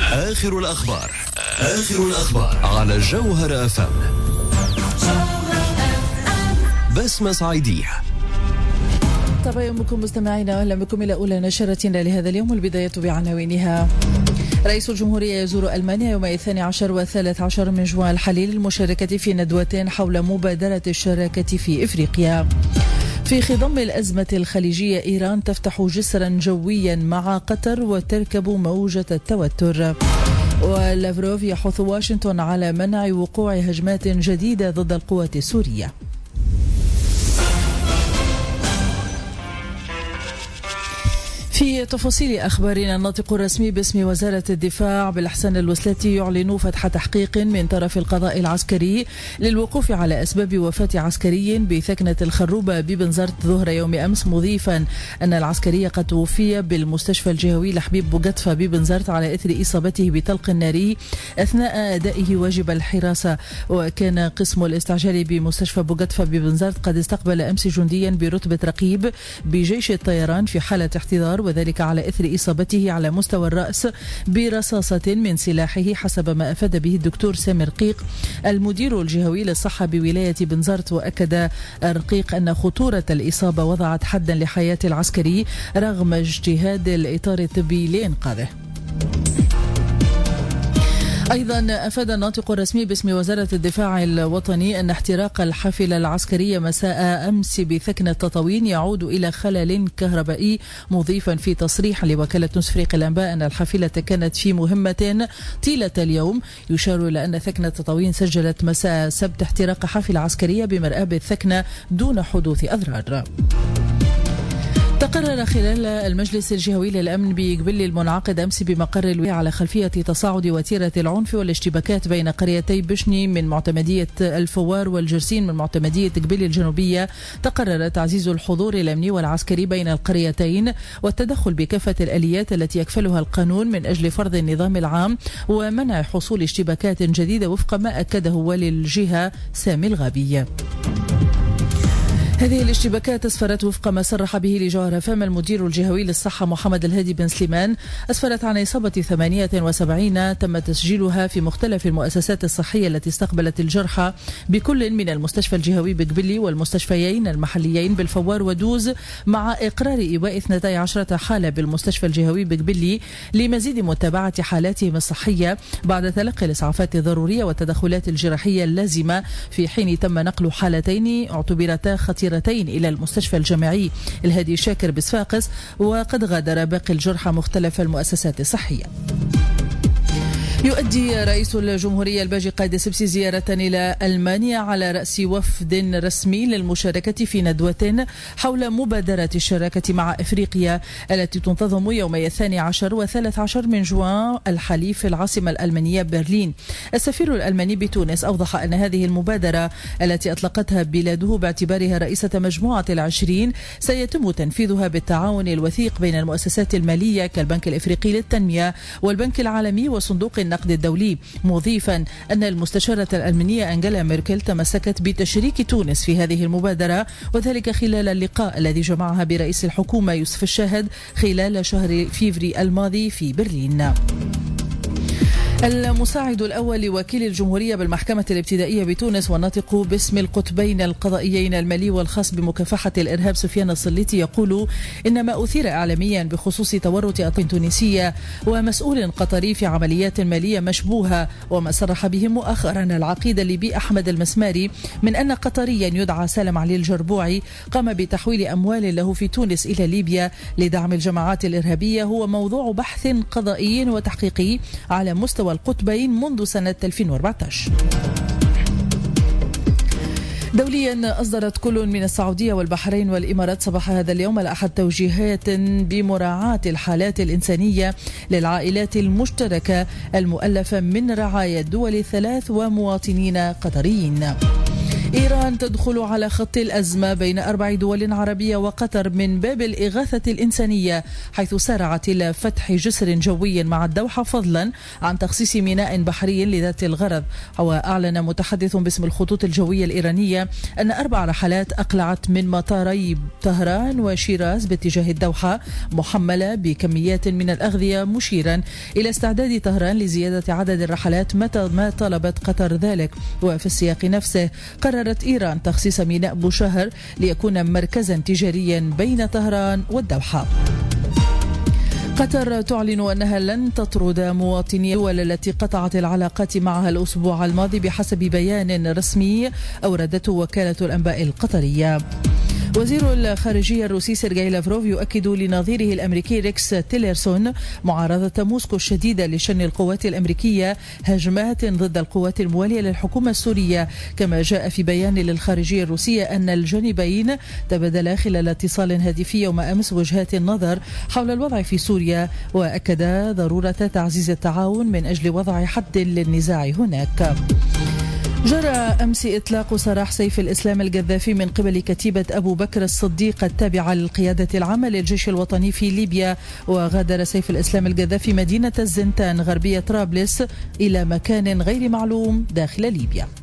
آخر الأخبار على جوهر FM. بسمة صعيدية. طبعا يومكم مستمعينا، أهلا بكم إلى أولى نشرتنا لهذا اليوم، والبداية بعناوينها. رئيس الجمهورية يزور ألمانيا يوم 12 و 13 من جوان الحالي للمشاركة في ندوة حول مبادرة الشراكة في إفريقيا. في خضم الأزمة الخليجية، إيران تفتح جسرا جويا مع قطر وتركب موجة التوتر. ولافروف يحث واشنطن على منع وقوع هجمات جديدة ضد القوات السورية. في تفاصيل أخبارنا، الناطق الرسمي باسم وزارة الدفاع بالإحسان الوسلاتي يعلن فتح تحقيق من طرف القضاء العسكري للوقوف على أسباب وفاة عسكري بثكنة الخروبة ببنزرت ظهر يوم أمس، مضيفا أن العسكري قد توفي بالمستشفى الجهوي لحبيب بوغتفا ببنزرت على إثر إصابته بطلق ناري أثناء أدائه واجب الحراسة. وكان قسم الاستعجال بمستشفى بوغتفا ببنزرت قد استقبل أمس جنديا برتبة رقيب بجيش الطيران في حالة احتضار، وذلك على إثر إصابته على مستوى الرأس برصاصة من سلاحه، حسب ما أفاد به الدكتور سامي رقيق المدير الجهوي للصحة بولاية بنزرت. وأكد رقيق أن خطورة الإصابة وضعت حدا لحياة العسكري رغم اجتهاد الإطار الطبي لإنقاذه. أيضا أفاد الناطق الرسمي باسم وزارة الدفاع الوطني أن احتراق الحافلة العسكرية مساء أمس بثكنة تطاوين يعود إلى خلل كهربائي، مضيفا في تصريح لوكالة نصف أفريقيا الأنباء أن الحافلة كانت في مهمة طيلة اليوم. يشار إلى أن ثكنة تطاوين سجلت مساء السبت احتراق حافلة عسكرية بمرآب الثكنة دون حدوث أضرار. تقرر خلال المجلس الجهوي للأمن بقبلي المنعقد أمس بمقر الولاية على خلفية تصاعد وتيرة العنف والاشتباكات بين قريتي بشني من معتمدية الفوار والجرسين من معتمدية قبلي الجنوبية، تقرر تعزيز الحضور الأمني والعسكري بين القريتين والتدخل بكافة الآليات التي يكفلها القانون من أجل فرض النظام العام ومنع حصول اشتباكات جديدة، وفق ما أكده والي الجهة سامي الغابي. هذه الاشتباكات أسفرت وفق ما صرح به لجوهر FM المدير الجهوي للصحة محمد الهادي بن سليمان، أسفرت عن إصابة 78 تم تسجيلها في مختلف المؤسسات الصحية التي استقبلت الجرحى بكل من المستشفى الجهوي بقبلي والمستشفيين المحليين بالفوار ودوز، مع إقرار إيواء 12 حالة بالمستشفى الجهوي بقبلي لمزيد متابعة حالاتهم الصحية بعد تلقي الإسعافات الضرورية والتدخلات الجراحية اللازمة، في حين تم نقل حالتين اعتبرتا خطيرتين إلى المستشفى الجامعي الهادي شاكر بصفاقس، وقد غادر باقي الجرحى مختلف المؤسسات الصحية. يؤدي رئيس الجمهورية الباجي قايد السبسي زيارة إلى ألمانيا على رأس وفد رسمي للمشاركة في ندوة حول مبادرة الشراكة مع إفريقيا التي تنتظم يومي 12 و 13 من جوان الحالي في العاصمة الألمانية برلين. السفير الألماني بتونس أوضح أن هذه المبادرة التي أطلقتها بلاده باعتبارها رئيسة مجموعة ال20 سيتم تنفيذها بالتعاون الوثيق بين المؤسسات المالية كالبنك الإفريقي للتنمية والبنك العالمي وصندوق النقد الدولي، مضيفا أن المستشارة الألمانية أنجيلا ميركل تمسكت بتشريك تونس في هذه المبادرة، وذلك خلال اللقاء الذي جمعها برئيس الحكومة يوسف الشاهد خلال شهر فيفري الماضي في برلين. المساعد الأول لوكيل الجمهورية بالمحكمة الابتدائية بتونس والناطق باسم القطبين القضائيين المالي والخاص بمكافحة الإرهاب سفيان السليطي يقول إن ما أثير إعلاميا بخصوص تورط أطراف تونسية ومسؤول قطري في عمليات مالية مشبوهة، وما صرح به مؤخرا العقيد الليبي أحمد المسماري من أن قطريا يدعى سالم علي الجربوعي قام بتحويل أموال له في تونس إلى ليبيا لدعم الجماعات الإرهابية هو موضوع بحث قضائي وتحقيقي على مستوى القطبين منذ سنة 2014. دوليا، أصدرت كل من السعودية والبحرين والإمارات صباح هذا اليوم الأحد توجيهات بمراعاة الحالات الإنسانية للعائلات المشتركة المؤلفة من رعايا الدول الثلاث ومواطنين قطريين. إيران تدخل على خط الأزمة بين 4 دول عربية وقطر من باب الإغاثة الإنسانية، حيث سارعت إلى فتح جسر جوي مع الدوحة فضلا عن تخصيص ميناء بحري لذات الغرض. وأعلن متحدث باسم الخطوط الجوية الإيرانية أن 4 رحلات أقلعت من مطاري طهران وشيراز باتجاه الدوحة محملة بكميات من الأغذية، مشيرا إلى استعداد طهران لزيادة عدد الرحلات متى ما طلبت قطر ذلك. وفي السياق نفسه قررت إيران تخصيص ميناء بوشهر ليكون مركزا تجاريا بين طهران والدوحة. قطر تعلن أنها لن تطرد مواطني الدول التي قطعت العلاقات معها الأسبوع الماضي بحسب بيان رسمي أوردته وكالة الأنباء القطرية. وزير الخارجية الروسي سيرجي لافروف يؤكد لنظيره الأمريكي ريكس تيلرسون معارضة موسكو الشديدة لشن القوات الأمريكية هجمات ضد القوات الموالية للحكومة السورية. كما جاء في بيان للخارجية الروسية أن الجانبين تبادلا خلال اتصال هاتفي يوم أمس وجهات النظر حول الوضع في سوريا، وأكد ضرورة تعزيز التعاون من أجل وضع حد للنزاع هناك. جرى أمس إطلاق سراح سيف الإسلام القذافي من قبل كتيبة أبو بكر الصديق التابعة للقيادة العامة للجيش الوطني في ليبيا. وغادر سيف الإسلام القذافي مدينة الزنتان غربية طرابلس إلى مكان غير معلوم داخل ليبيا.